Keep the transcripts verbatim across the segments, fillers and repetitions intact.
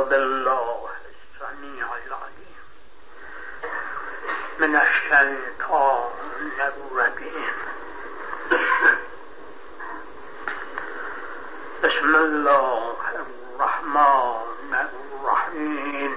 بالله السميع العليم من الشيطان الرجيم. بسم الله الرحمن الرحيم.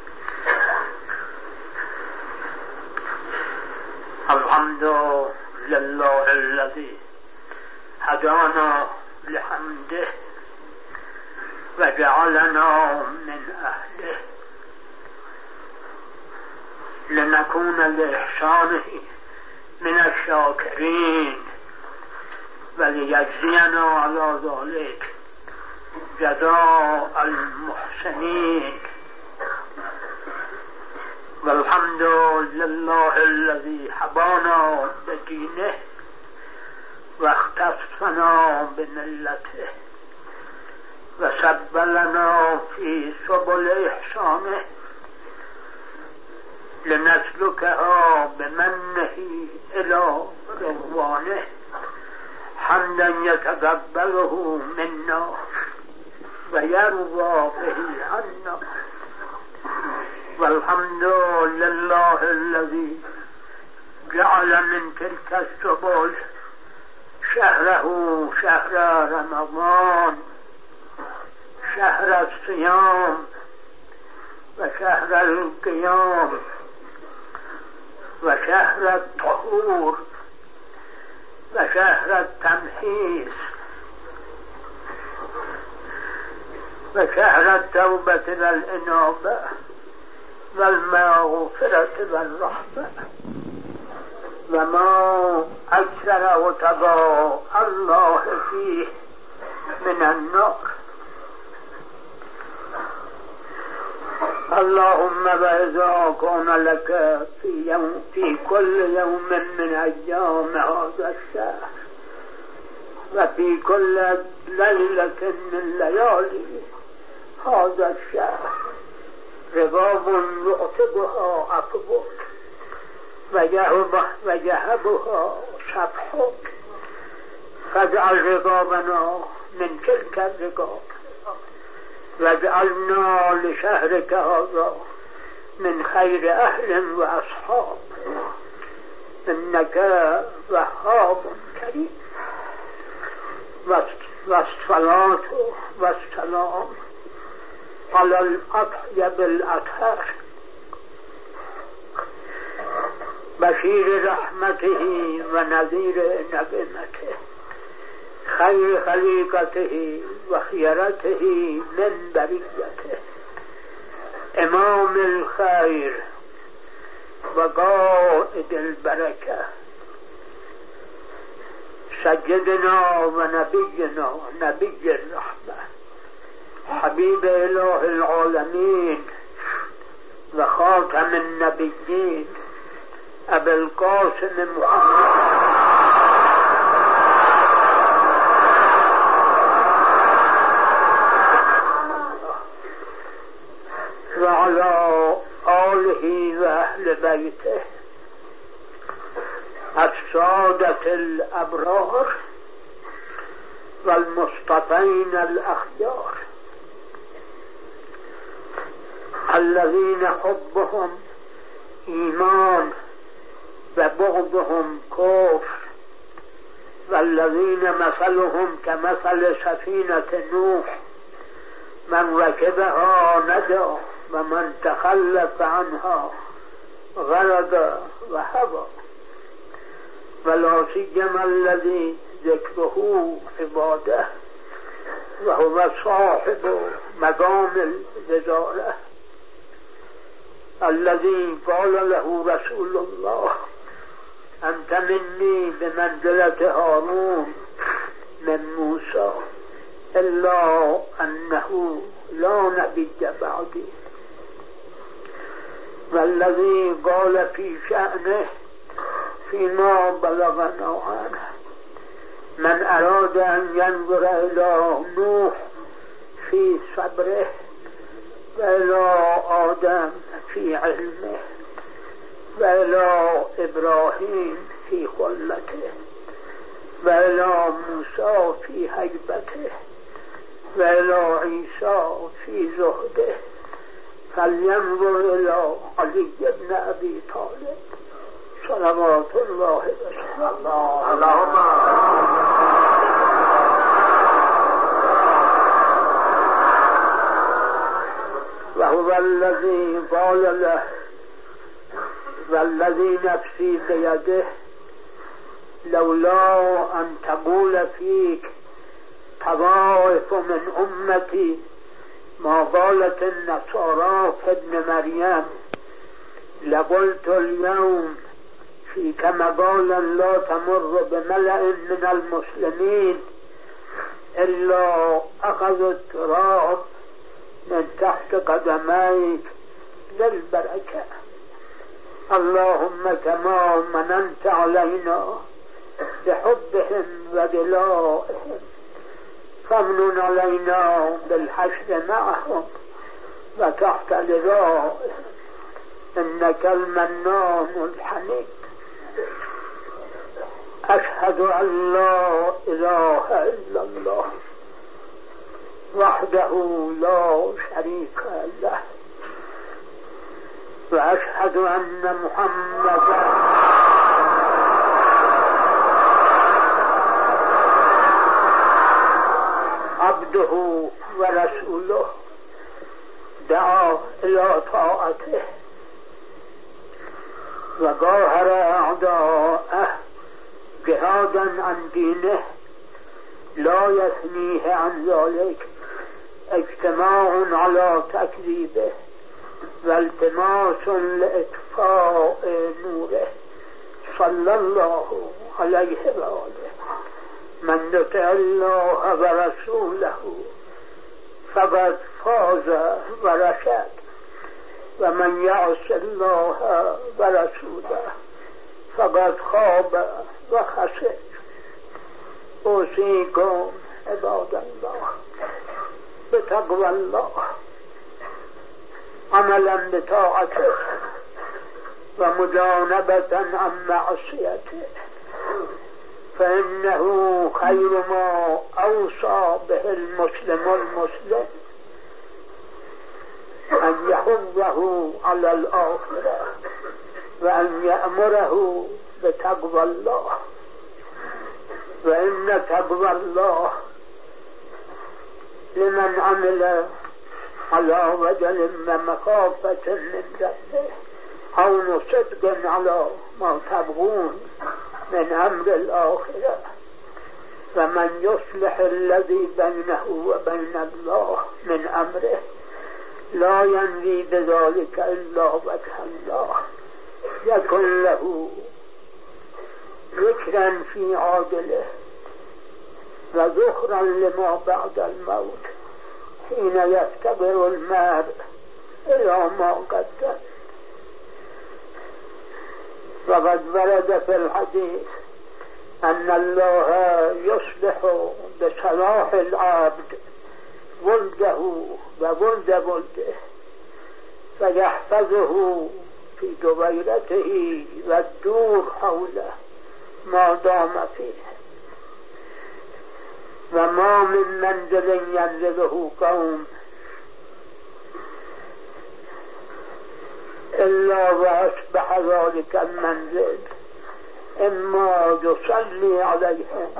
الحمد لله الذي هدانا لحمده وجعلنا من أهله لنكون لإحسانه من الشاكرين وليجزينا على ذلك جزاء المحسنين. والحمد لله الذي حبانا بدينه واختصنا بملته وسبلنا في سبل إحسانه لنسلكها بمنه إلى رضوانه حمدا يتقبله منا ويرضى به عنا. والحمد لله الذي جعل من تلك السبل شهره شهر رمضان، شهر الصيام وشهر القيام وشهر الطهور وشهر التمحيص وشهر التوبة والإنابة والمغفرة والرحمة. وما أكثر وتقى الله فيه من النار. اللهم وإذا كان لك في, يوم في كل يوم من أيام هذا الشهر وفي كل ليلة من ليالي هذا الشهر رباب يعتبها عقبك ويهبها سبحك، فاجعل ربابنا من تلك الرقاب واجعلنا لشهرك هذا من خير أهل وأصحاب، إنك وهاب كريم. والصلاة والسلام على الأطيب الأطهر بشير رحمته ونذير نقمته خير خليقته وخيرته من بريته إمام الخير وقائد البركة سيدنا ونبينا نبي الرحمة حبيب إله العالمين وخاتم النبيين أبي القاسم محمد وعلى آله وأهل بيته السادة الأبرار والمصطفين الأخيار الذين حبهم إيمان وبغضهم كفر، والذين مثلهم كمثل سفينة نوح من ركبها نجا ومن تخلف عنها غرق وهوى. ولا سيما الذي ذكره عباده وهو صاحب مقام الوزارة الذي قال له رسول الله أنت مني بمنزلة هارون من موسى إلا أنه لا نبي بعدي. والذي قال في شأنه فيما بلغنا عنه من أراد أن ينظر إلى نوح في صبره وإلى آدم في علمه وإلى إبراهيم في خلته وإلى موسى في هيبته وإلى عيسى في زهده فلينظر إلى علي بن أبي طالب صلوات الله وسلامه. اللهم وهو الذي قال له والذي نفسي بيده لولا أن تقول فيك طوائف من أمتي ما قالت النصارى في ابن مريم لقلت اليوم فيك مقالا لا تمر بملأ من المسلمين إلا أخذوا التراب من تحت قدميك للبركة. اللهم كما مننت علينا بحبهم وبلائهم فمن علينا بالحشر معهم وتحت لرائهم إنك المنان الحميد. أشهد أن لا إله إلا الله وحده لا شريك له وأشهد أن محمدا عبده ورسوله دعا إلى طاعته وقاهر أعداءه جهادا عن دينه لا يثنيه عن ذلك اجتماع على تكذيبه والتماس لإطفاء نوره صلى الله عليه وآله. من يطع الله ورسوله فقد فاز ورشد ومن يعص الله ورسوله فقد خاب وخسر. أوصيكم عباد الله بتقوى الله عملا بطاعته ومجانبة عن معصيته فإنه خير ما أوصى به المسلم المسلم أن يحضه على الآخرة وأن يأمره بتقوى الله. وإن تقوى الله لمن عمل على وجل ومخافة من ربه أو صدق على ما تبغون من أمر الآخرة. فمن يصلح الذي بينه وبين الله من أمره لا ينوي بذلك إلا وجه الله يكن له ذكرا في عاجله وذخرا لما بعد الموت حين يفتقر المرء إلى ما قدم. وقد ورد في الحديث أن الله يصلح بصلاح العبد ولده وولد ولده فيحفظه في دويرته والدور حوله ما دام فيه. وما من منزل ينزله قوم إلا وأصبح ذلك المنزل إما يصلي عليهم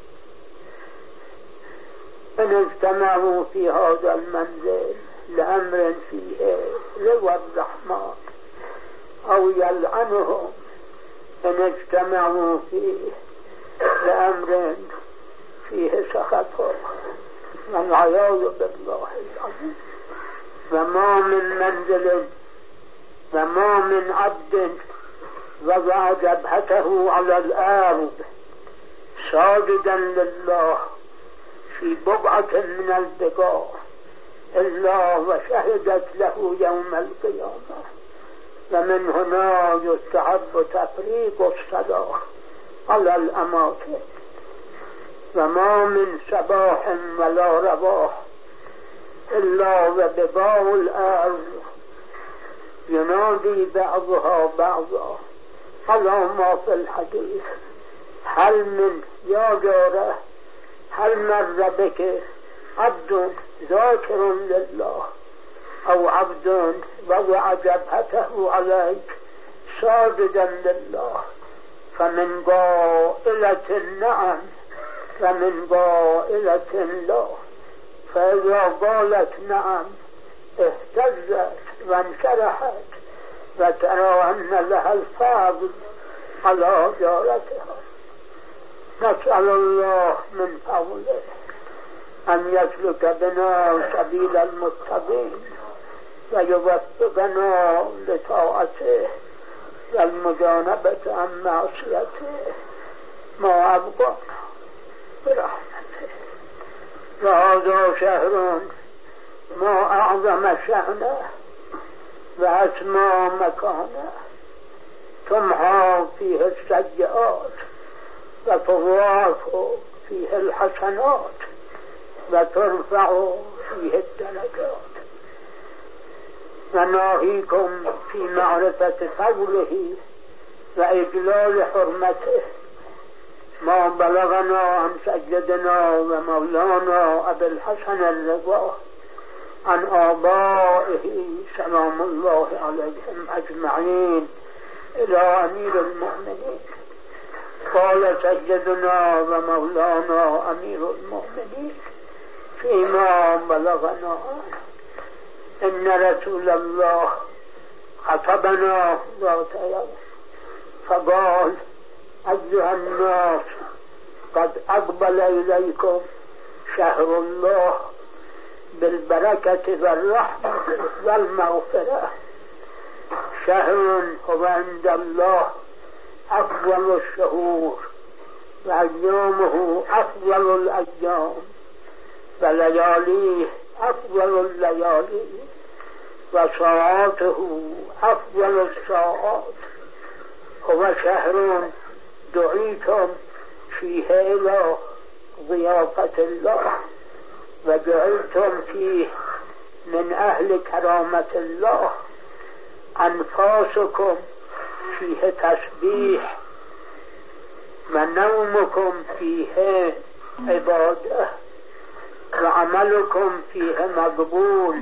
إن اجتمعوا في هذا المنزل لأمر فيه رضا الرحمن أو يلعنهم إن اجتمعوا فيه لأمر فيه سخطه والعياذ بالله العظيم. وما من منزل وما من عبد وضع جبهته على الأرض ساجدا لله في بضعة من البقاع إلا وشهدت له يوم القيامة. ومن هنا يستحب تفريق الصلاة على الأماكن. وما من صباح ولا رواح إلا وبقاع الأرض ينادي بعضها بعضا على ما في الحديث هل من يا جاره هل مر بك عبد ذاكر لله أو عبد وضع جبهته عليك ساجدا لله فمن قائلة نعم ومن قائلة لا، فإذا قالت نعم اهتزت وانشرحت وترى أن لها الفضل على جارتها. نسأل الله من فضله أن يسلك بنا سبيل المتقين ويوفقنا لطاعته والمجانبة عن معصيته ما أبقانا برحمته. وهذا شهر ما أعظم شأنه وأسمى مكانه، تمحى فيه السيئات وتضاعف فيه الحسنات وترفع فيه الدرجات. وناهيكم في معرفة فضله وإجلال حرمته ما بلغنا عن سيدنا ومولانا أبي الحسن الرضا عن آبائه سلام الله عليهم أجمعين إلى أمير المؤمنين. قال سيدنا ومولانا أمير المؤمنين فيما بلغنا إن رسول الله خطبنا ذات يوم فقال: أيها الناس، قد أقبل إليكم شهر الله بالبركة والرحمة والمغفرة، شهر هو عند الله أفضل الشهور وأيامه أفضل الأيام ولياليه أفضل الليالي وساعاته أفضل الساعات. هو شهر دعيتم فيه إلى ضيافة الله وجعلتم فيه من أهل كرامة الله، أنفاسكم فيه تسبيح ونومكم فيه عبادة وعملكم فيه مقبول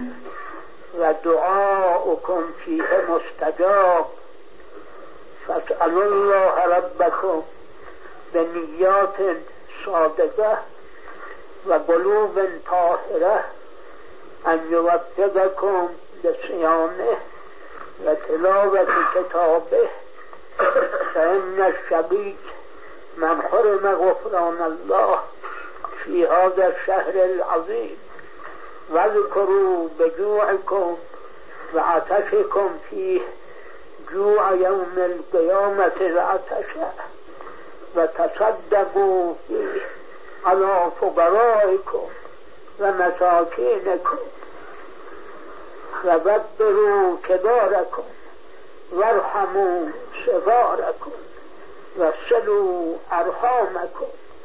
ودعاؤكم فيه مستجاب. فاسألوا الله ربكم بنيات صادقة وقلوب طاهرة أن يوفقكم لصيامه وتلاوة كتابه، فإن الشقي من حرم غفران الله في هذا الشهر العظيم. واذكروا بجوعكم وعطشكم فيه جوع يوم القيامة العطشة، وتصدقوا فيه على فقرائكم ومساكينكم، وبدروا كباركم وارحموا صغاركم وصلوا أرحامكم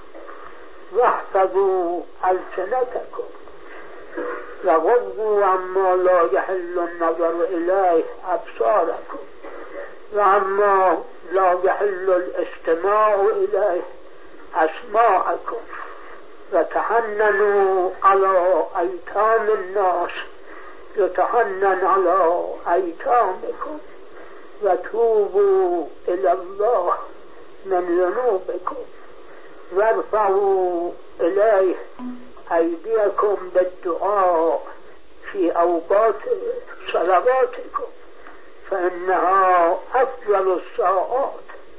واحفظوا ألسنتكم وغضوا عما لا يحل النظر إليه أبصاركم وعما لا يحل الاستماع إليه أسماعكم، وتحننوا على أيتام الناس يتحنن على أيتامكم، وتوبوا إلى الله من ذنوبكم وارفعوا إليه أيديكم بالدعاء في أوقات صلواتكم فإنها أفضل الساعات.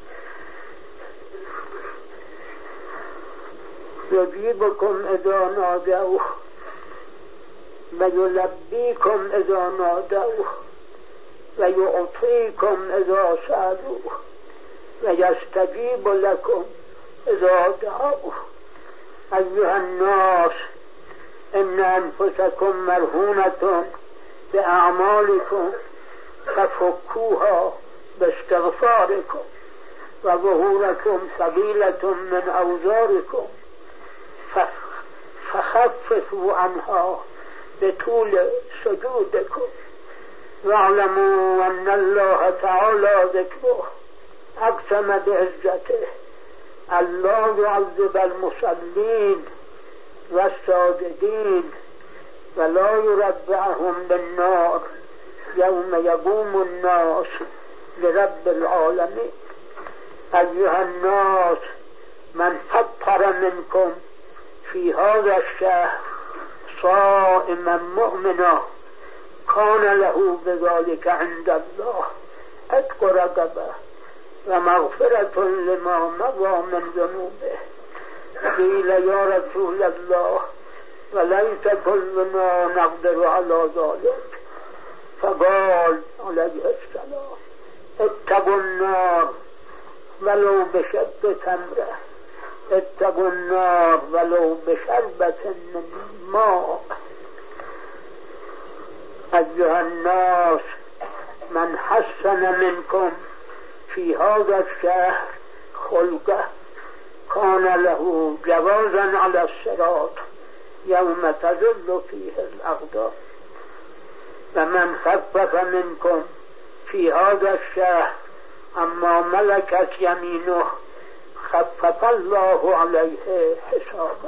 يجيبكم إذا نادوه ويلبيكم إذا نادوه ويعطيكم إذا سألوه ويستجيب لكم إذا دعوه. أيها الناس، إن أنفسكم مرهونة بأعمالكم ففكوها باستغفاركم، وظهوركم سبيلة من أوزاركم فخففوا عنها بطول سجودكم. واعلموا أن الله تعالى ذكره أقسم بعزته ألا يعذب المصلين والساجدين ولا يربعهم بالنار يوم يقوم الناس لرب العالمين. أيها الناس من فطر منكم في هذا الشهر صائما مؤمنا كان له بذلك عند الله عتق رقبة ومغفرة لما مضى من ذنوبه. قيل يا رسول الله وليس كلنا نقدر على ذلك، فقال عليه السلام اتقوا النار ولو بشق تمره، اتقوا النار ولو بشربة من ماء. أيها الناس من حسن منكم في هذا الشهر خلقه كان له جوازا على الصراط يوم تزل فيه الأقدام. ومن خفف منكم في هذا الشهر أما ملكت يمينه خفف الله عليه حسابه.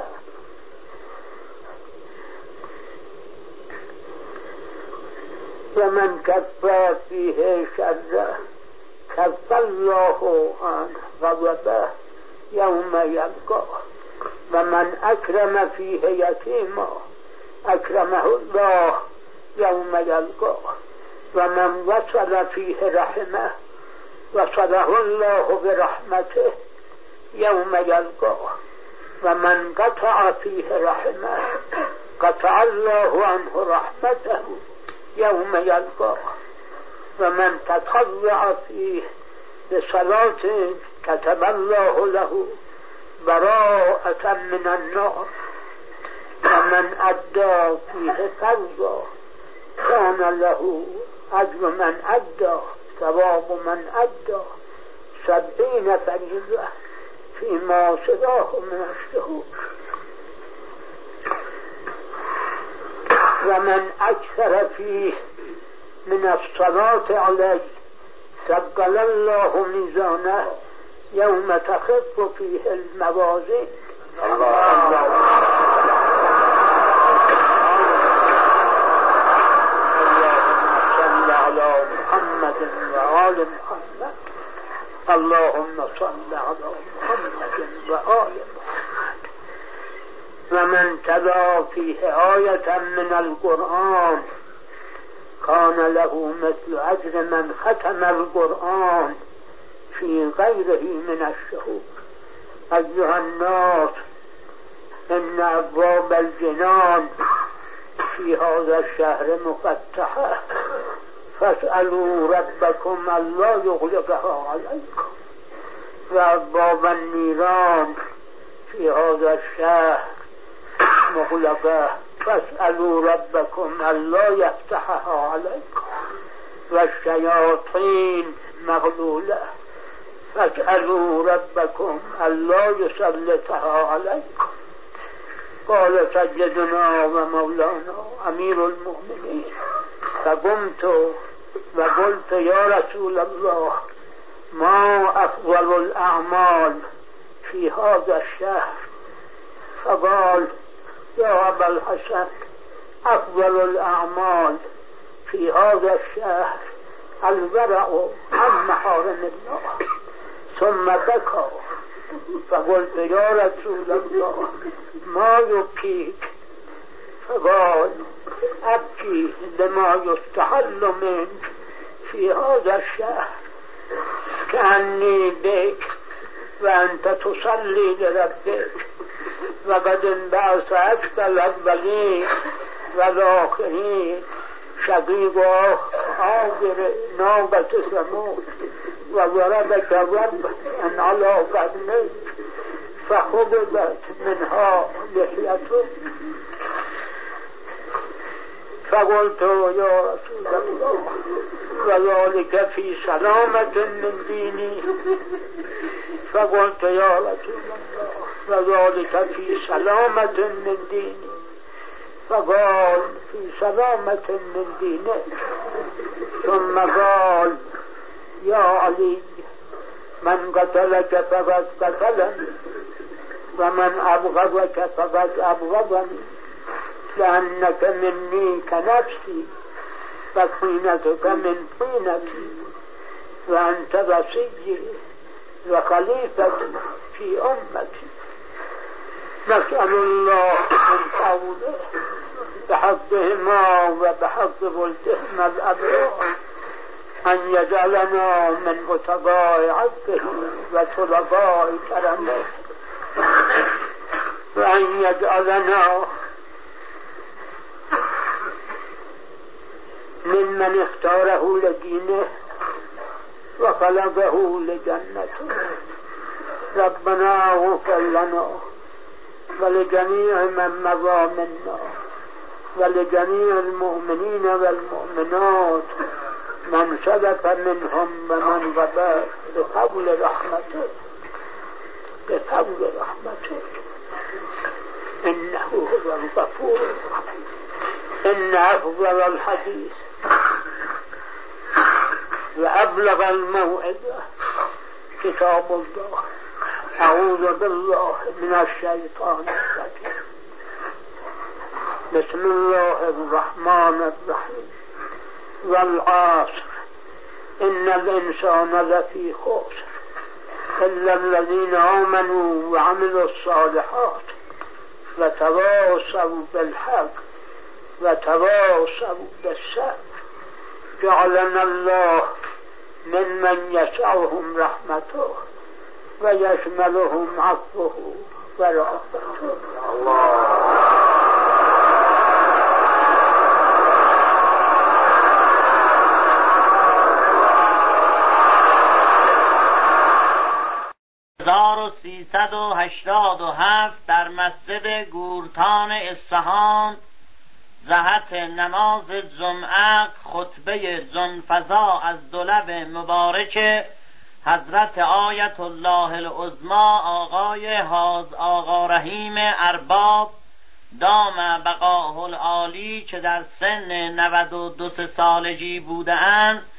ومن كف فيه شره كف الله عنه غضبه يوم يلقاه. ومن أكرم فيه يتيما أكرمه الله يوم يلقاه. ومن وصل فيه رحمه وصله الله برحمته يوم يلقاه. ومن قطع فيه رحمه قطع الله عنه رحمته يوم يلقاه. ومن تطوع فيه بصلاة كتب الله له براءة من النار. ومن أدى فيه فرضا كان له أجر من أدى ثواب من أدى سبعين فريضة فيما سواه من الشهور. ومن أكثر فيه من الصلاة عليه ثقل الله ميزانه يوم تخف فيه الموازين. محمد وآل محمد. اللهم صل على محمد وآل محمد. ومن تلا فيه آية من القرآن كان له مثل أجر من ختم القرآن في غيره من الشهور. أيها الناس إن أبواب الجنان في هذا الشهر مفتحة، فاسألوا ربكم ألا يغلقها عليكم. وأبواب النيران في هذا الشهر مغلقة، فاسألوا ربكم ألا يفتحها عليكم. والشياطين مغلولة، فاسألوا ربكم ألا يسلطها عليكم. قال سيدنا ومولانا أمير المؤمنين فقمت وقلت يا رسول الله ما أفضل الأعمال في هذا الشهر؟ فقال يا أبا الحسن أفضل الأعمال في هذا الشهر الورع عن محارم الله. ثم بكى فقلت يا رسول الله ما يبكيك؟ فقال أبكي لما يستحل منك في هذا الشهر كأني بك وأنت تصلي لربك وقد انبعث أكثر الأولين والآخرين شقيق آخر ناقة ثمود وضربك رب أن على قدميك فخضبت منها لحيته. فقلت يا رسول الله وذلك في سلامة من ديني. فقلت يا رسول الله وذلك في سلامة من ديني. فقال في سلامة من دينك. ثم قال يا علي من قتلك فقد قتلني ومن أبغضك فقد أبغضني. لأنك مني كنفسي وطينتك من طينتي وأنت وصيي وخليفتي في أمتي. نسأل الله من فضله بحقهما وبحق ولدهما الأبرار أن يجعلنا من متقاء عدله وطلقاء كرمه، وأن يجعلنا ممن اختاره لدينه وخلقه لجنته. ربنا اغفر لنا ولجميع من مضى منا ولجميع المؤمنين والمؤمنات من سلف منهم ومن غدا بفضل رحمتك بفضل رحمتك إنه هو الغفور الرحيم. إن أفضل الحديث وأبلغ الموعظة كتاب الله. أعوذ بالله من الشيطان الرجيم. بسم الله الرحمن الرحيم. والعصر إن الإنسان لفي خسر إلا الذين آمنوا وعملوا الصالحات وتواصوا بالحق وتواصوا بالصبر. جعلنا الله ممن يسعهم رحمته ويشملهم عفوه ورحمته. الله هزار و سیصد و هشتاد و هفت در مسجد گورتان اصفهان جهت نماز جمعه خطبه جنفزا از دولب مبارک حضرت آیت الله العظمی آقای حاج آقا رحیم ارباب دام بقاء العالی که در سن نود و دو سالگی بوده‌اند